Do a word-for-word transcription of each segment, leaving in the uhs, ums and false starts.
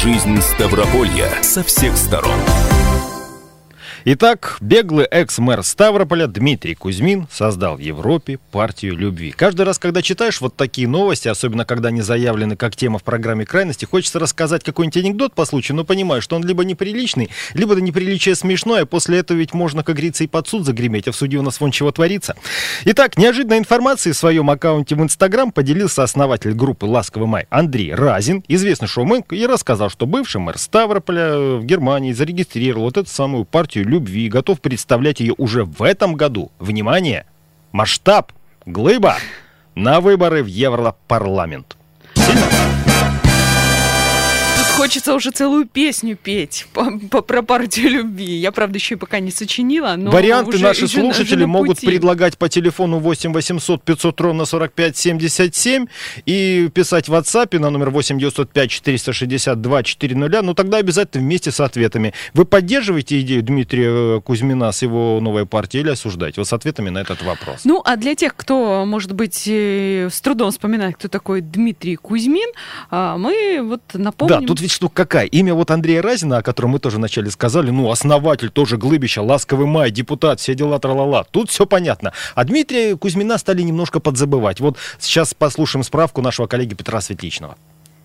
жизнь Ставрополья со всех сторон. Итак, беглый экс-мэр Ставрополя Дмитрий Кузьмин создал в Европе партию любви. Каждый раз, когда читаешь вот такие новости, особенно когда они заявлены как тема в программе «Крайности», хочется рассказать какой-нибудь анекдот по случаю, но понимаешь, что он либо неприличный, либо до неприличия смешной, а после этого ведь можно, как говорится, и под суд загреметь, а в суде у нас вон чего творится. Итак, неожиданной информацией в своем аккаунте в Инстаграм поделился основатель группы «Ласковый май» Андрей Разин, известный шоумен, и рассказал, что бывший мэр Ставрополя в Германии зарегистрировал вот эту самую партию любви, готов представлять ее уже в этом году. Внимание! Масштаб! Глыба! На выборы в Европарламент. Сильно? Хочется уже целую песню петь по, по, про партию любви. Я, правда, еще и пока не сочинила, но варианты уже, наши уже, слушатели уже могут пути. предлагать по телефону восемь восемьсот пятьсот ровно сорок пять семьдесят семь и писать в WhatsApp на номер восемь девятьсот пять четыреста шестьдесят два четыреста. Ну, тогда обязательно вместе с ответами. Вы поддерживаете идею Дмитрия Кузьмина с его новой партией или осуждаете? Вот с ответами на этот вопрос. Ну, а для тех, кто, может быть, с трудом вспоминает, кто такой Дмитрий Кузьмин, мы вот напомним... Да, тут ведь штука какая? Имя вот Андрея Разина, о котором мы тоже вначале сказали, ну, основатель тоже Глыбища, Ласковый май, депутат, все дела, тра-ла-ла. Тут все понятно. А Дмитрия Кузьмина стали немножко подзабывать. Вот сейчас послушаем справку нашего коллеги Петра Светличного.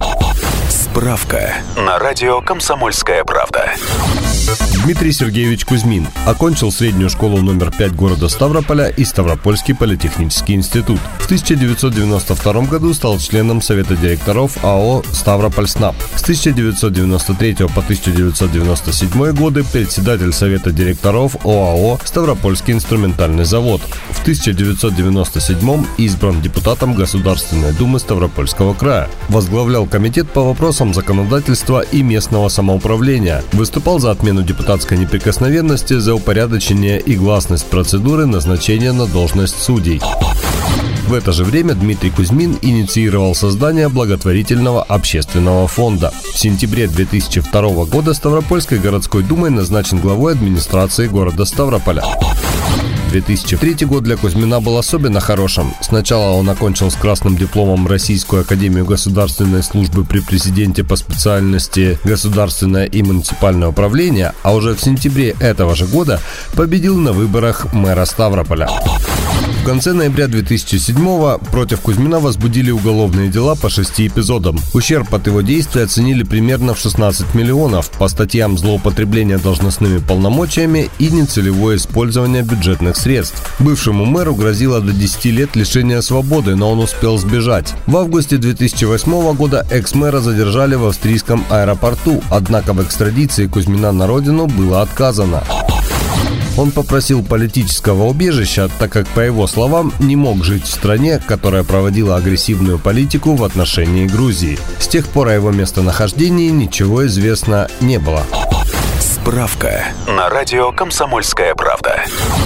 Справка на радио «Комсомольская правда». Дмитрий Сергеевич Кузьмин окончил среднюю школу номер пять города Ставрополя и Ставропольский политехнический институт. В тысяча девятьсот девяносто втором году стал членом Совета директоров АО «Ставропольснаб». С тысяча девятьсот девяносто третьего по тысяча девятьсот девяносто седьмой годы председатель Совета директоров ОАО «Ставропольский инструментальный завод». В тысяча девятьсот девяносто седьмом избран депутатом Государственной Думы Ставропольского края. Возглавлял комитет по вопросам законодательства и местного самоуправления. Выступал за отмену депутатской неприкосновенности, за упорядочение и гласность процедуры назначения на должность судей. В это же время Дмитрий Кузьмин инициировал создание благотворительного общественного фонда. В сентябре две тысячи второго года Ставропольской городской думой назначен главой администрации города Ставрополя. две тысячи третий год для Кузьмина был особенно хорошим. Сначала он окончил с красным дипломом Российскую академию государственной службы при президенте по специальности государственное и муниципальное управление, а уже в сентябре этого же года победил на выборах мэра Ставрополя. В конце ноября две тысячи седьмого против Кузьмина возбудили уголовные дела по шести эпизодам. Ущерб от его действий оценили примерно в шестнадцать миллионов по статьям злоупотребления должностными полномочиями и нецелевое использование бюджетных средств. Бывшему мэру грозило до десяти лет лишения свободы, но он успел сбежать. В августе две тысячи восьмого года экс-мэра задержали в австрийском аэропорту, однако в экстрадиции Кузьмина на родину было отказано. Он попросил политического убежища, так как, по его словам, не мог жить в стране, которая проводила агрессивную политику в отношении Грузии. С тех пор о его местонахождении ничего известно не было. Справка на радио «Комсомольская правда».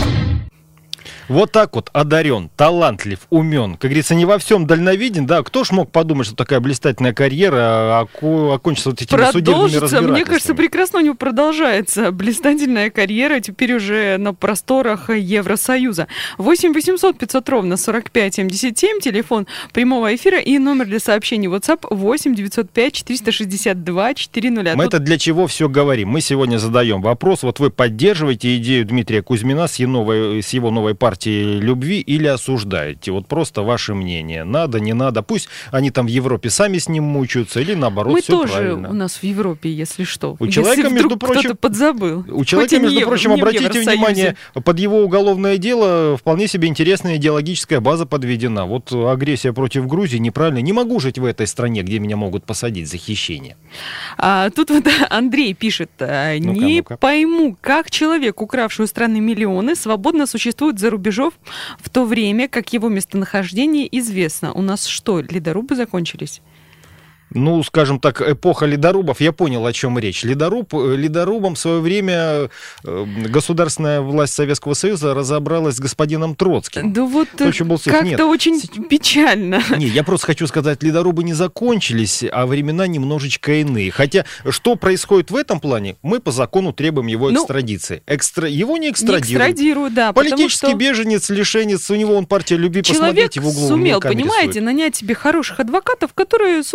Вот так вот одарен, талантлив, умен. Как говорится, не во всем дальновиден. Да, кто ж мог подумать, что такая блистательная карьера око- окончится вот этими судебными разбирательствами? Мне кажется, прекрасно у него продолжается блистательная карьера, теперь уже на просторах Евросоюза. восемь восемьсот пятьсот ровно сорок пять семьдесят семь, телефон прямого эфира и номер для сообщений WhatsApp восемь девятьсот пять четыреста шестьдесят два четыреста. Мы Тут... это для чего все говорим? Мы сегодня задаем вопрос. Вот вы поддерживаете идею Дмитрия Кузьмина с его новой, с его новой партией любви или осуждаете? Вот просто ваше мнение. Надо, не надо. Пусть они там в Европе сами с ним мучаются, или наоборот, Мы все тоже правильно. У нас в Европе, если что. У если человека, вдруг между прочим, кто-то подзабыл. У человека, между евро, прочим, обратите внимание, под его уголовное дело вполне себе интересная идеологическая база подведена. Вот агрессия против Грузии неправильно. Не могу жить в этой стране, где меня могут посадить за хищение. А, тут вот Андрей пишет: не ну-ка, ну-ка. пойму, как человек, укравший у страны миллионы, свободно существует за рубежом, в то время как его местонахождение известно. У нас что, ледорубы закончились? Ну, скажем так, эпоха ледорубов, я понял, о чем речь. Ледоруб, ледорубом в свое время государственная власть Советского Союза разобралась с господином Троцким. Да вот был как-то Нет. очень печально. Не, я просто хочу сказать, ледорубы не закончились, а времена немножечко иные. Хотя, что происходит в этом плане, мы по закону требуем его экстрадиции. Ну, Экстра... Его не экстрадируют. Не экстрадируют, да. Политический что... беженец, лишенец, у него он партия любви, человек посмотрите, в углу сумел, камере понимаете, рисует. нанять себе хороших адвокатов, которые сумели доказать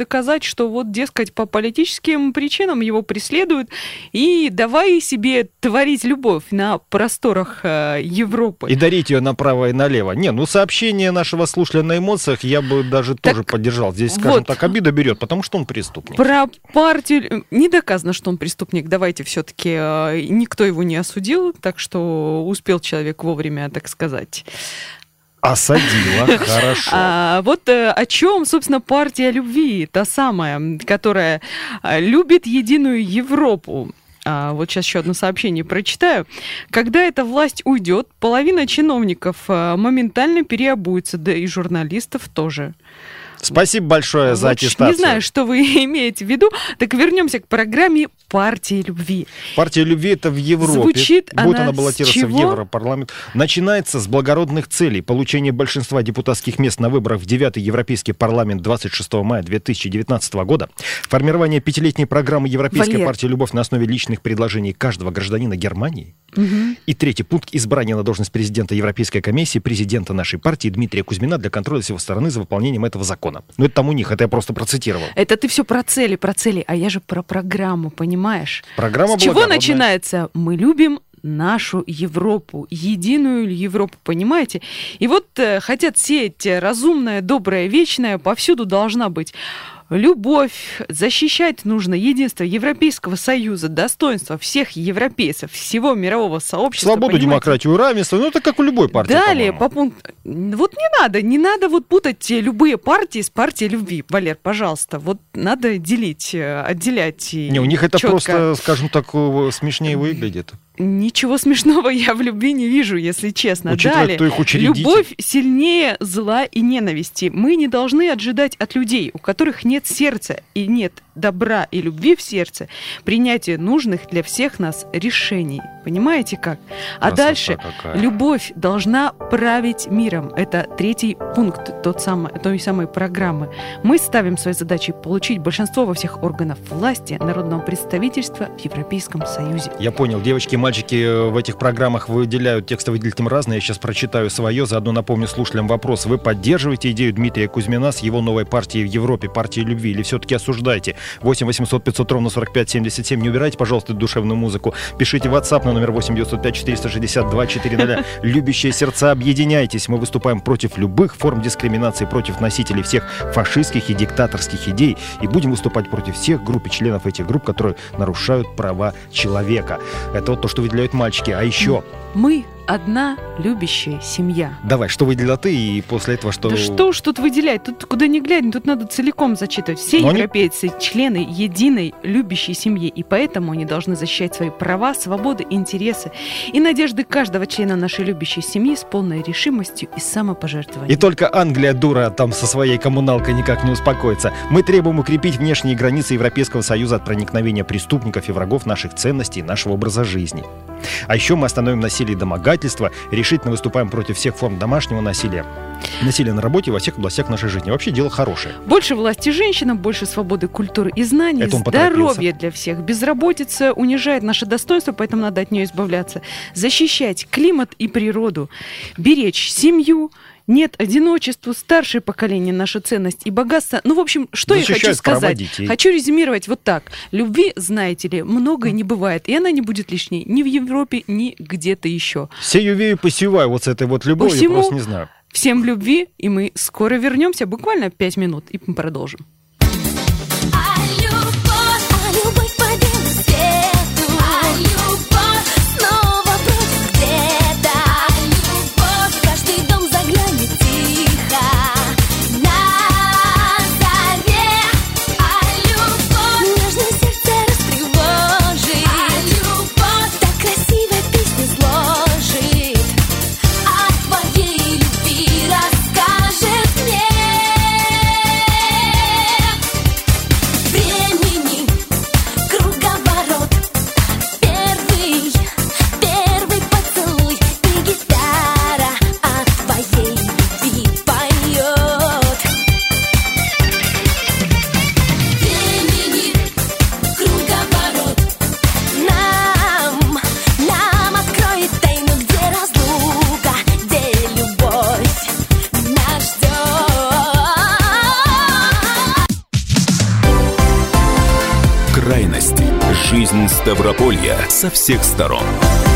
доказать, что вот, дескать, по политическим причинам его преследуют, и давай себе творить любовь на просторах э, Европы. И дарить ее направо и налево. Не, ну сообщение нашего слушателя на эмоциях я бы даже так, тоже поддержал. Здесь, скажем вот, так, обида берет, потому что он преступник. Про партию... Не доказано, что он преступник. Давайте все-таки... Э, никто его не осудил, так что успел человек вовремя, так сказать... Осадила, хорошо. А, вот а, о чем, собственно, партия любви, та самая, которая а, любит единую Европу. А, вот сейчас еще одно сообщение прочитаю. Когда эта власть уйдет, половина чиновников а, моментально переобуется, да и журналистов тоже. Спасибо большое за вот аттестацию. Не знаю, что вы имеете в виду. Так вернемся к программе «Партии любви». «Партия любви» — это в Европе. Звучит Будет она она баллотироваться в Европарламент. Начинается с благородных целей. Получение большинства депутатских мест на выборах в девятый Европейский парламент двадцать шестого мая две тысячи девятнадцатого года. Формирование пятилетней программы Европейской Валер. партии «Любовь» на основе личных предложений каждого гражданина Германии. Угу. И третий пункт — избрание на должность президента Европейской комиссии, президента нашей партии Дмитрия Кузьмина для контроля с его стороны за выполнением этого закона. Ну, это там у них, это я просто процитировал. Это ты все про цели, про цели, а я же про программу, понимаешь? Программа С чего начинается? Мы любим нашу Европу, единую Европу, понимаете? И вот э, хотят сеять разумное, доброе, вечное, повсюду должна быть любовь, защищать нужно единство Европейского Союза, достоинство всех европейцев, всего мирового сообщества. Свободу, понимаете? демократию, равенство, ну это как у любой партии. Далее, по-моему. по пункту... Вот не надо, не надо вот путать любые партии с партией любви. Валер, пожалуйста, вот надо делить, отделять. Не, у них это четко. Просто, скажем так, смешнее выглядит. Ничего смешного я в любви не вижу, если честно. Учитывая, Далее, кто их учредитель. Любовь сильнее зла и ненависти. Мы не должны ожидать от людей, у которых нет сердца и нет добра и любви в сердце, принятие нужных для всех нас решений. Понимаете как? А Красота дальше какая. Любовь должна править миром. Это третий пункт тот самый, той самой программы. Мы ставим своей задачей получить большинство во всех органах власти народного представительства в Европейском Союзе. Я понял. Девочки и мальчики в этих программах выделяют, тексты выделят им разные. Я сейчас прочитаю свое. Заодно напомню слушателям вопрос. Вы поддерживаете идею Дмитрия Кузьмина с его новой партией в Европе, партией любви, или все-таки осуждаете? восемь восемьсот пятьсот ровно сорок пять семьдесят семь. Не убирайте, пожалуйста, душевную музыку. Пишите в WhatsApp на номер восемь девятьсот пять четыреста шестьдесят два четыреста. Любящие сердца, объединяйтесь. Мы выступаем против любых форм дискриминации, против носителей всех фашистских и диктаторских идей. И будем выступать против всех групп и членов этих групп, которые нарушают права человека. Это вот то, что выделяют мальчики. А еще... Мы одна любящая семья. Давай, что выделила ты, и после этого что... Да что уж тут выделять? Тут куда ни глянь, тут надо целиком зачитывать. Все Но европейцы они... члены единой любящей семьи, и поэтому они должны защищать свои права, свободы, интересы и надежды каждого члена нашей любящей семьи с полной решимостью и самопожертвованием. И только Англия, дура, там со своей коммуналкой никак не успокоится. Мы требуем укрепить внешние границы Европейского Союза от проникновения преступников и врагов наших ценностей и нашего образа жизни. А еще мы остановим насилие и домогательство, решительно выступаем против всех форм домашнего насилия, насилия на работе во всех областях нашей жизни. Вообще дело хорошее. Больше власти женщинам, больше свободы, культуры и знаний, здоровья для всех. Безработица унижает наше достоинство, поэтому надо от нее избавляться. Защищать климат и природу, беречь семью. Нет одиночеству, старшее поколение, наша ценность и богатство. Ну, в общем, что я хочу сказать? Хочу резюмировать вот так. Любви, знаете ли, многое не бывает, и она не будет лишней ни в Европе, ни где-то еще. Сею вею посеваю вот с этой вот любовью, Посему просто не знаю. Всем любви, и мы скоро вернемся, буквально пять минут, и мы продолжим. Расскажет мне. Крайности. Жизнь Ставрополья со всех сторон.